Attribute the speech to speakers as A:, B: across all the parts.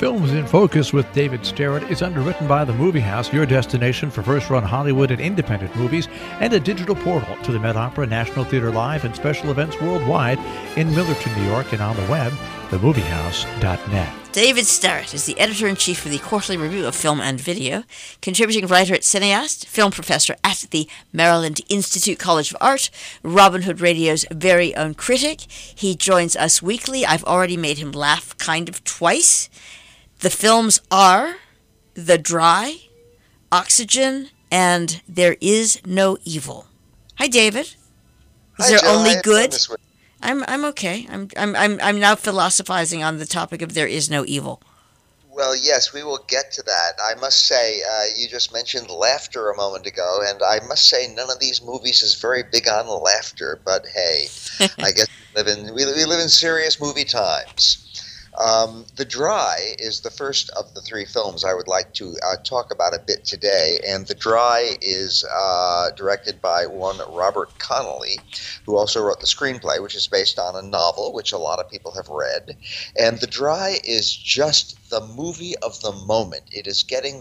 A: Films in Focus with David Starrett is underwritten by The Movie House, your destination for first-run Hollywood and independent movies, and a digital portal to the Met Opera, National Theater Live, and special events worldwide in Millerton, New York, and on the web, themoviehouse.net.
B: David Starrett is the editor-in-chief of the Quarterly Review of Film and Video, contributing writer at Cineast, film professor at the Maryland Institute College of Art, Robin Hood Radio's very own critic. He joins us weekly. I've already made him laugh kind of twice. The films are The Dry, Oxygen, and There Is No Evil. Hi, David. Is there only good? I'm okay. I'm now philosophizing on the topic of There Is No Evil.
C: Well, yes, we will get to that. I must say, you just mentioned laughter a moment ago, and I must say none of these movies is very big on laughter. But hey, I guess we live in serious movie times. The Dry is the first of the three films I would like to talk about a bit today, and The Dry is directed by one Robert Connolly, who also wrote the screenplay, which is based on a novel, which a lot of people have read. And The Dry is just the movie of the moment. It is getting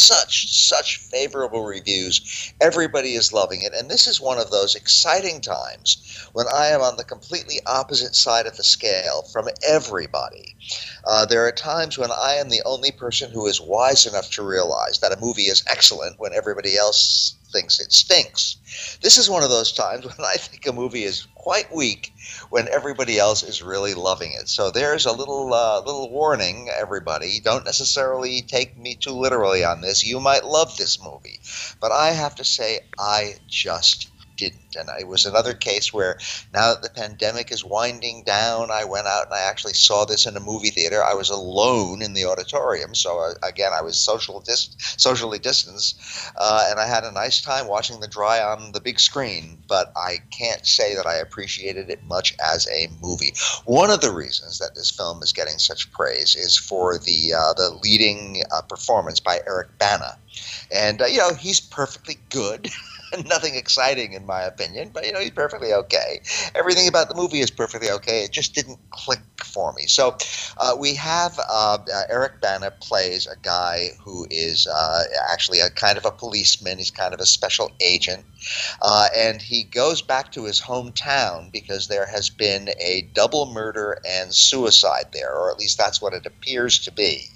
C: such favorable reviews. Everybody is loving it, and this is one of those exciting times when I am on the completely opposite side of the scale from everybody. There are times when I am the only person who is wise enough to realize that a movie is excellent when everybody else thinks it stinks. This is one of those times when I think a movie is quite weak when everybody else is really loving it. So there's a little warning, everybody. Don't necessarily take me too literally on this. You might love this movie. But I have to say, I just didn't. And it was another case where now that the pandemic is winding down, I went out and I actually saw this in a movie theater. I was alone in the auditorium, so again, I was socially distanced, and I had a nice time watching The Dry on the big screen, but I can't say that I appreciated it much as a movie. One of the reasons that this film is getting such praise is for the leading performance by Eric Bana. And, he's perfectly good. Nothing exciting in my opinion, but he's perfectly okay. Everything about the movie is perfectly okay. It just didn't click for me. So we have Eric Bana plays a guy who is actually a kind of a policeman. He's kind of a special agent. And he goes back to his hometown because there has been a double murder and suicide there, or at least that's what it appears to be.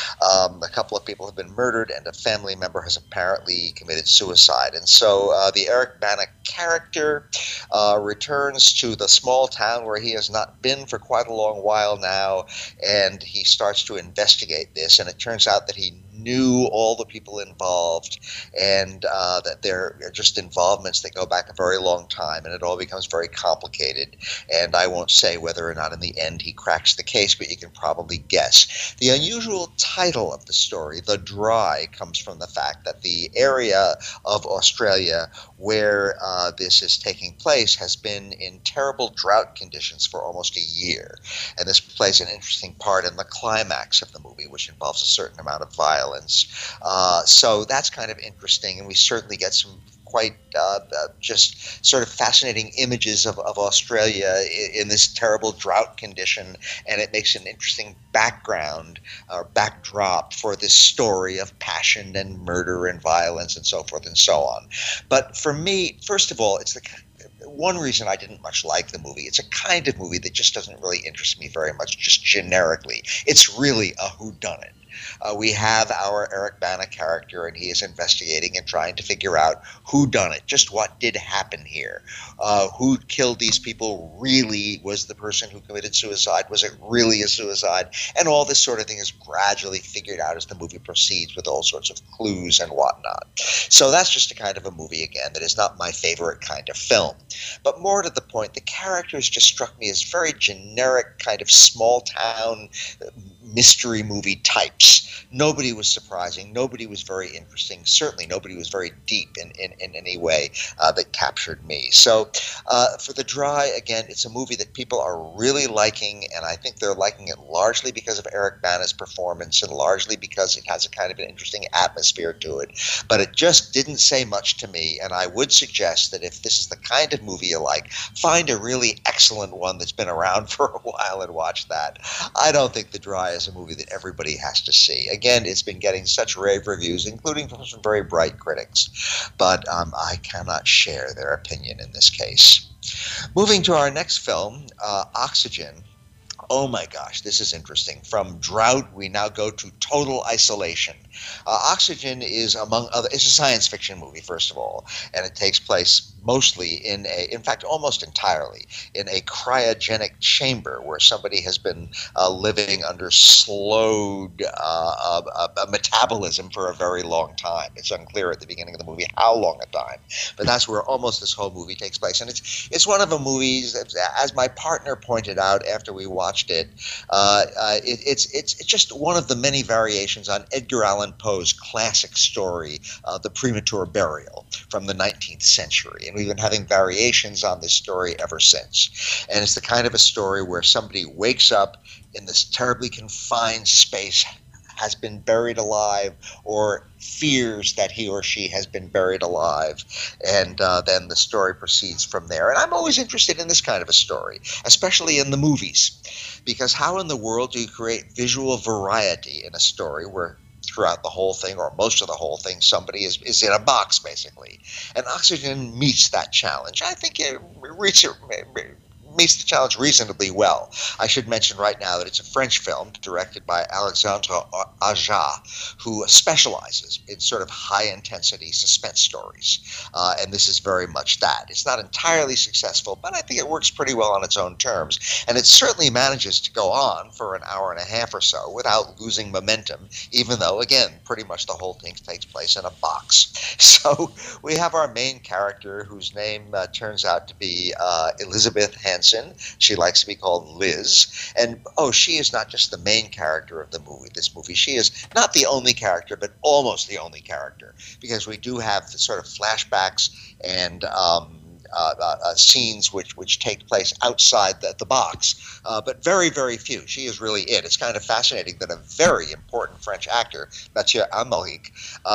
C: A couple of people have been murdered, and a family member has apparently committed suicide. And so the Eric Bana character returns to the small town where he has not been for quite a long while now, and he starts to investigate this. And it turns out that he knew all the people involved, and that they're just involvements that go back a very long time, and it all becomes very complicated. And I won't say whether or not in the end he cracks the case, but you can probably guess. The unusual title of the story, The Dry, comes from the fact that the area of Australia where this is taking place has been in terrible drought conditions for almost a year. And this plays an interesting part in the climax of the movie, which involves a certain amount of violence. So that's kind of interesting, and we certainly get some quite just sort of fascinating images of Australia in this terrible drought condition, and it makes an interesting background or backdrop for this story of passion and murder and violence and so forth and so on. But for me, first of all, it's the one reason I didn't much like the movie. It's a kind of movie that just doesn't really interest me very much, just generically. It's really a whodunit. We have our Eric Bana character, and he is investigating and trying to figure out who done it, just what did happen here, who killed these people really was the person who committed suicide, was it really a suicide, and all this sort of thing is gradually figured out as the movie proceeds with all sorts of clues and whatnot. So that's just a kind of a movie, again, that is not my favorite kind of film. But more to the point, the characters just struck me as very generic kind of small-town mystery movie types. Nobody was surprising. Nobody was very interesting. Certainly nobody was very deep in any way that captured me. So for The Dry, again, it's a movie that people are really liking, and I think they're liking it largely because of Eric Bana's performance and largely because it has a kind of an interesting atmosphere to it. But it just didn't say much to me, and I would suggest that if this is the kind of movie you like, find a really excellent one that's been around for a while and watch that. I don't think The Dry as a movie that everybody has to see. Again, it's been getting such rave reviews, including from some very bright critics, but I cannot share their opinion in this case. Moving to our next film, Oxygen. Oh my gosh, this is interesting. From drought, we now go to total isolation. Oxygen is, among other, it's a science fiction movie, first of all, and it takes place mostly in fact, almost entirely, in a cryogenic chamber where somebody has been living under slowed metabolism for a very long time. It's unclear at the beginning of the movie how long a time, but that's where almost this whole movie takes place. And it's one of the movies, as my partner pointed out after we watched it, it's just one of the many variations on Edgar Allan Poe's classic story, The Premature Burial, from the 19th century. And we've been having variations on this story ever since. And it's the kind of a story where somebody wakes up in this terribly confined space, has been buried alive, or fears that he or she has been buried alive, and then the story proceeds from there. And I'm always interested in this kind of a story, especially in the movies, because how in the world do you create visual variety in a story where throughout the whole thing, or most of the whole thing, somebody is in a box, basically? And Oxygen meets that challenge. I think it meets the challenge reasonably well. I should mention right now that it's a French film directed by Alexandre Aja, who specializes in sort of high-intensity suspense stories, and this is very much that. It's not entirely successful, but I think it works pretty well on its own terms, and it certainly manages to go on for an hour and a half or so without losing momentum, even though, again, pretty much the whole thing takes place in a box. So we have our main character, whose name turns out to be Elizabeth Hansen. She likes to be called Liz. And, she is not just the main character of this movie. She is not the only character, but almost the only character, because we do have the sort of flashbacks and scenes which take place outside the box, but very, very few. She is really it. It's kind of fascinating that a very important French actor, Mathieu Amalric,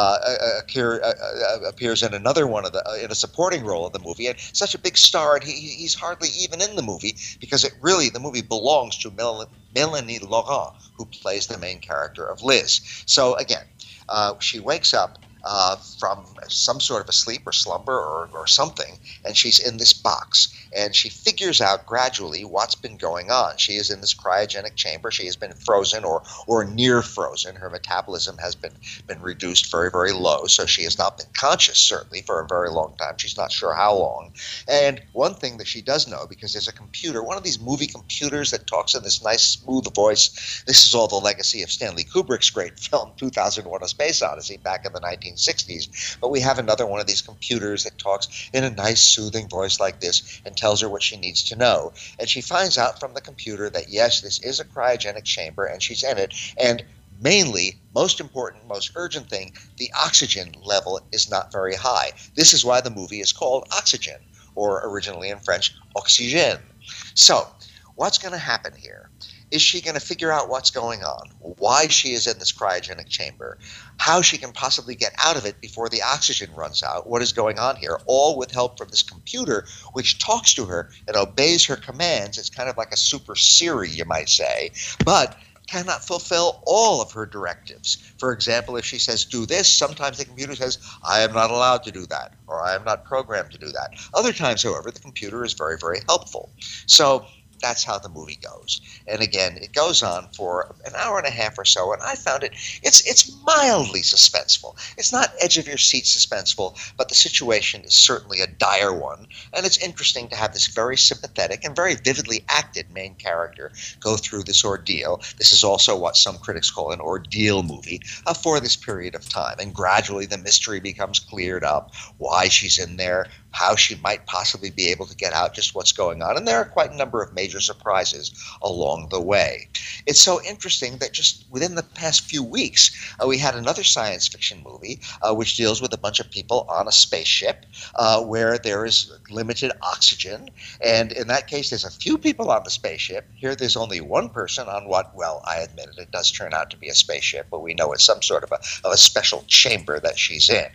C: appears in another one in a supporting role in the movie, and such a big star, and he's hardly even in the movie, because the movie belongs to Melanie Laurent, who plays the main character of Liz. So again, she wakes up from some sort of a sleep or slumber or something, and she's in this box, and she figures out gradually what's been going on. She is in this cryogenic chamber. She has been frozen or near frozen. Her metabolism has been reduced very, very low, so she has not been conscious, certainly, for a very long time. She's not sure how long. And one thing that she does know, because there's a computer, one of these movie computers that talks in this nice, smooth voice. This is all the legacy of Stanley Kubrick's great film, 2001: A Space Odyssey, back in the 1960s. But we have another one of these computers that talks in a nice, soothing voice like this and tells her what she needs to know. And she finds out from the computer that, yes, this is a cryogenic chamber, and she's in it. And mainly, most important, most urgent thing, the oxygen level is not very high. This is why the movie is called Oxygen, or originally in French, Oxygène. So, what's going to happen here? Is she going to figure out what's going on, why she is in this cryogenic chamber, how she can possibly get out of it before the oxygen runs out, what is going on here, all with help from this computer which talks to her and obeys her commands? It's kind of like a super Siri, you might say, but cannot fulfill all of her directives. For example, if she says, do this, sometimes the computer says, I am not allowed to do that, or I am not programmed to do that. Other times, however, the computer is very, very helpful. So that's how the movie goes. And again, it goes on for an hour and a half or so, and I found it's mildly suspenseful. It's not edge-of-your-seat suspenseful, but the situation is certainly a dire one, and it's interesting to have this very sympathetic and very vividly acted main character go through this ordeal. This is also what some critics call an ordeal movie for this period of time, and gradually the mystery becomes cleared up, why she's in there, how she might possibly be able to get out, just what's going on. And there are quite a number of major surprises along the way. It's so interesting that just within the past few weeks, we had another science fiction movie which deals with a bunch of people on a spaceship where there is limited oxygen. And in that case, there's a few people on the spaceship. Here, there's only one person on what, well, I admit it does turn out to be a spaceship, but we know it's some sort of a special chamber that she's in.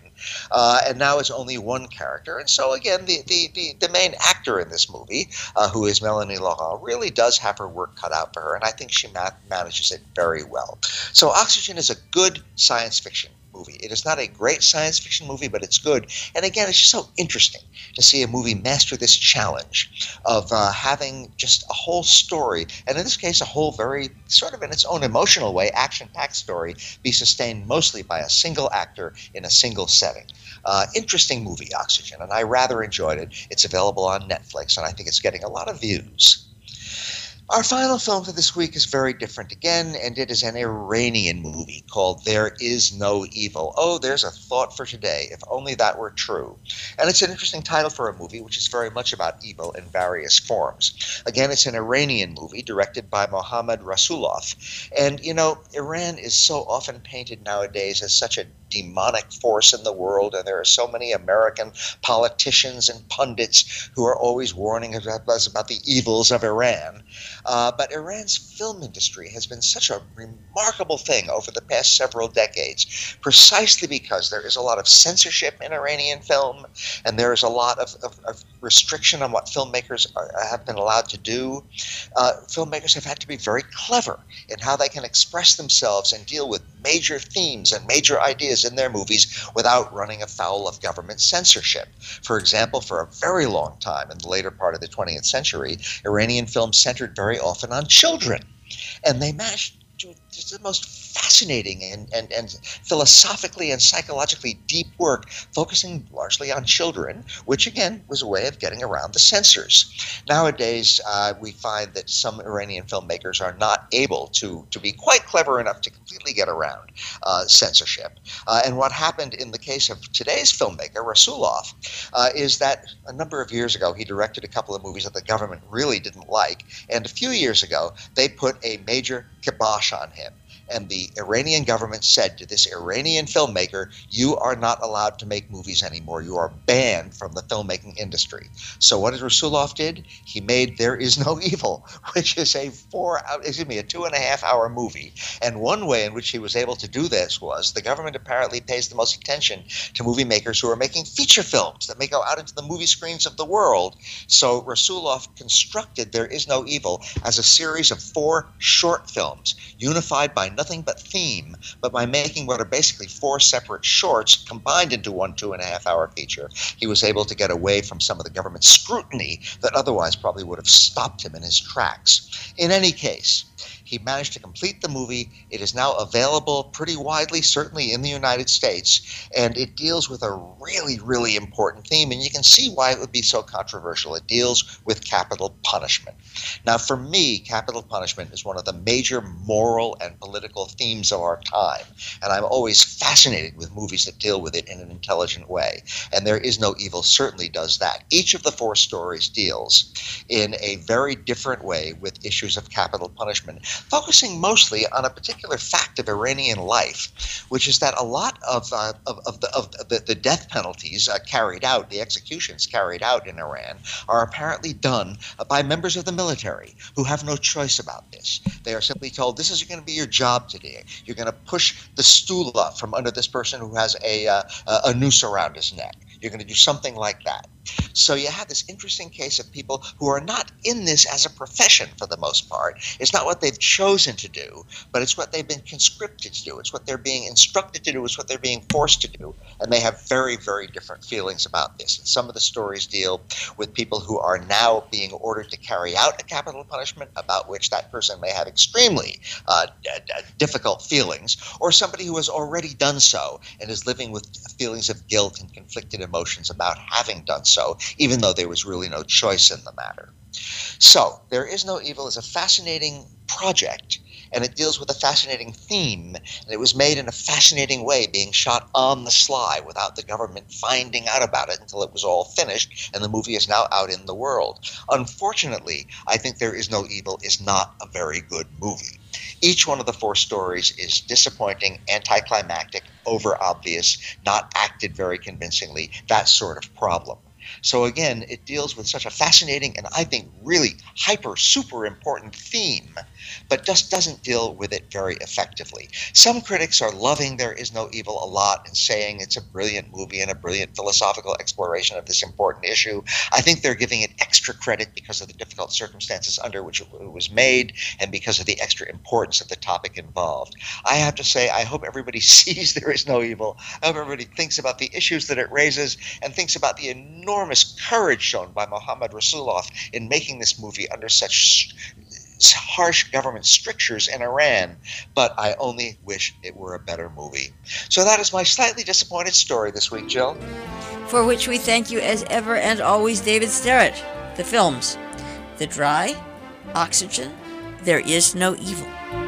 C: And now it's only one character. And so, again, the main actor in this movie, who is Melanie Laurent, Bernthal really does have her work cut out for her, and I think she manages it very well. So Oxygen is a good science fiction movie. It is not a great science fiction movie, but it's good. And again, it's just so interesting to see a movie master this challenge of having just a whole story, and in this case, a whole very sort of in its own emotional way, action-packed story, be sustained mostly by a single actor in a single setting. Interesting movie, Oxygen, and I rather enjoyed it. It's available on Netflix, and I think it's getting a lot of views. Our final film for this week is very different again, and it is an Iranian movie called There Is No Evil. Oh, there's a thought for today, if only that were true. And it's an interesting title for a movie which is very much about evil in various forms. Again, it's an Iranian movie directed by Mohammad Rasulov. And, you know, Iran is so often painted nowadays as such a demonic force in the world, and there are so many American politicians and pundits who are always warning us about the evils of Iran. But Iran's film industry has been such a remarkable thing over the past several decades, precisely because there is a lot of censorship in Iranian film, and there is a lot of restriction on what filmmakers have been allowed to do. Filmmakers have had to be very clever in how they can express themselves and deal with major themes and major ideas in their movies without running afoul of government censorship. For example, for a very long time in the later part of the 20th century, Iranian films centered very often on children, and they managed to just the most fascinating and philosophically and psychologically deep work focusing largely on children, which again was a way of getting around the censors. Nowadays, we find that some Iranian filmmakers are not able to be quite clever enough to completely get around censorship. And what happened in the case of today's filmmaker, Rasulov, is that a number of years ago he directed a couple of movies that the government really didn't like, and a few years ago they put a major kibosh on him. And the Iranian government said to this Iranian filmmaker, you are not allowed to make movies anymore. You are banned from the filmmaking industry. So what did Rasulov did? He made There Is No Evil, which is a 2.5-hour movie. And one way in which he was able to do this was the government apparently pays the most attention to movie makers who are making feature films that may go out into the movie screens of the world. So Rasulov constructed There Is No Evil as a series of 4 short films, unified by nothing but theme, but by making what are basically 4 separate shorts combined into one 2.5-hour feature, he was able to get away from some of the government scrutiny that otherwise probably would have stopped him in his tracks. In any case, he managed to complete the movie. It is now available pretty widely, certainly in the United States, and it deals with a really, really important theme, and you can see why it would be so controversial. It deals with capital punishment. Now, for me, capital punishment is one of the major moral and political themes of our time, and I'm always fascinated with movies that deal with it in an intelligent way, and There Is No Evil certainly does that. Each of the 4 stories deals in a very different way with issues of capital punishment, focusing mostly on a particular fact of Iranian life, which is that a lot of the death penalties carried out, the executions carried out in Iran, are apparently done by members of the military who have no choice about this. They are simply told, this is going to be your job today. You're going to push the stool up from under this person who has a noose around his neck. You're going to do something like that. So you have this interesting case of people who are not in this as a profession for the most part. It's not what they've chosen to do, but it's what they've been conscripted to do. It's what they're being instructed to do. It's what they're being forced to do. And they have very, very different feelings about this. And some of the stories deal with people who are now being ordered to carry out a capital punishment about which that person may have extremely difficult feelings, or somebody who has already done so and is living with feelings of guilt and conflicted emotions about having done so, even though there was really no choice in the matter. So, There Is No Evil is a fascinating project, and it deals with a fascinating theme, and it was made in a fascinating way, being shot on the sly without the government finding out about it until it was all finished, and the movie is now out in the world. Unfortunately, I think There Is No Evil is not a very good movie. Each one of the 4 stories is disappointing, anticlimactic, over-obvious, not acted very convincingly, that sort of problem. So again, it deals with such a fascinating and I think really super important theme, but just doesn't deal with it very effectively. Some critics are loving There Is No Evil a lot and saying it's a brilliant movie and a brilliant philosophical exploration of this important issue. I think they're giving it extra credit because of the difficult circumstances under which it was made and because of the extra importance of the topic involved. I have to say, I hope everybody sees There Is No Evil. I hope everybody thinks about the issues that it raises and thinks about the enormous courage shown by Mohammad Rasulullah in making this movie under such harsh government strictures in Iran, but I only wish it were a better movie. So that is my slightly disappointed story this week, Jill.
B: For which we thank you as ever and always, David Sterrett. The films: The Dry, Oxygen, There Is No Evil.